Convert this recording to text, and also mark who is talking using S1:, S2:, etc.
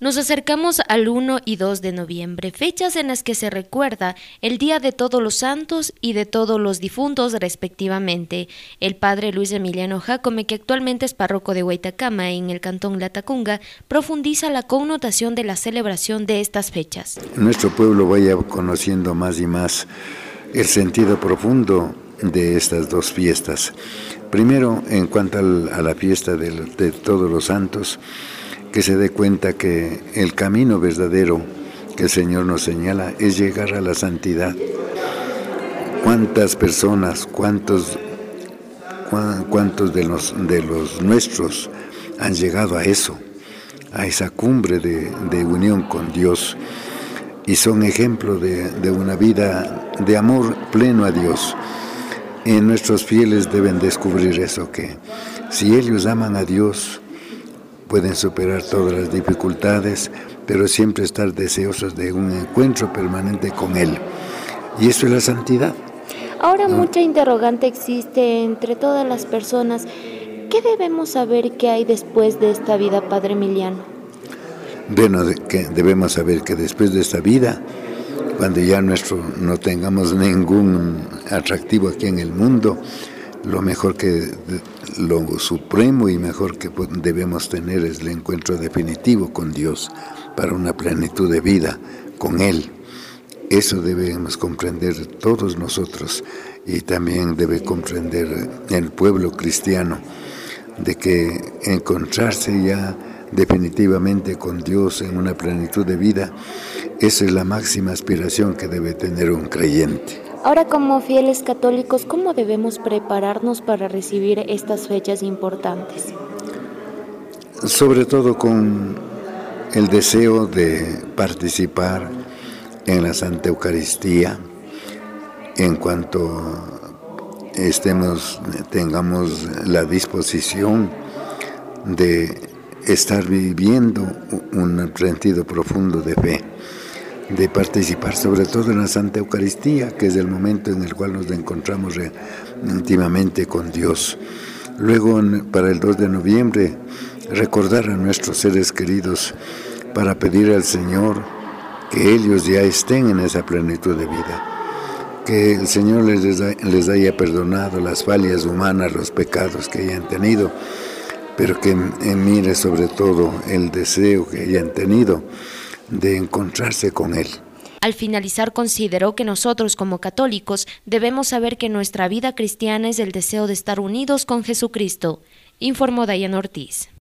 S1: Nos acercamos al 1 y 2 de noviembre, fechas en las que se recuerda el Día de Todos los Santos y de Todos los Difuntos respectivamente. El padre Luis Emiliano Jácome, que actualmente es párroco de Huaytacama en el cantón Latacunga, profundiza la connotación de la celebración de estas fechas.
S2: Nuestro pueblo vaya conociendo más y más el sentido profundo de estas dos fiestas. Primero, en cuanto a la fiesta de Todos los Santos, que se dé cuenta que el camino verdadero que el Señor nos señala es llegar a la santidad. ¿Cuántas personas, cuántos de los nuestros han llegado a eso, a esa cumbre de unión con Dios? Y son ejemplo de una vida de amor pleno a Dios. Y nuestros fieles deben descubrir eso, que si ellos aman a Dios, pueden superar todas las dificultades, pero siempre estar deseosos de un encuentro permanente con Él. Y eso es la santidad.
S1: Ahora mucha interrogante existe entre todas las personas. ¿Qué debemos saber que hay después de esta vida, Padre Emiliano?
S2: Bueno, que debemos saber que después de esta vida, cuando ya no tengamos ningún atractivo aquí en el mundo, lo supremo y mejor que debemos tener es el encuentro definitivo con Dios para una plenitud de vida con Él. Eso debemos comprender todos nosotros y también debe comprender el pueblo cristiano, de que encontrarse ya definitivamente con Dios en una plenitud de vida, esa es la máxima aspiración que debe tener un creyente.
S1: Ahora, como fieles católicos, ¿cómo debemos prepararnos para recibir estas fechas importantes?
S2: Sobre todo con el deseo de participar en la Santa Eucaristía, en cuanto tengamos la disposición de estar viviendo un sentido profundo de fe, de participar sobre todo en la Santa Eucaristía, que es el momento en el cual nos encontramos íntimamente con Dios. Luego, para el 2 de noviembre, recordar a nuestros seres queridos para pedir al Señor que ellos ya estén en esa plenitud de vida, que el Señor les haya perdonado las fallas humanas, los pecados que hayan tenido, pero que mire sobre todo el deseo que hayan tenido de encontrarse con Él.
S1: Al finalizar, consideró que nosotros como católicos debemos saber que nuestra vida cristiana es el deseo de estar unidos con Jesucristo, informó Dayana Ortiz.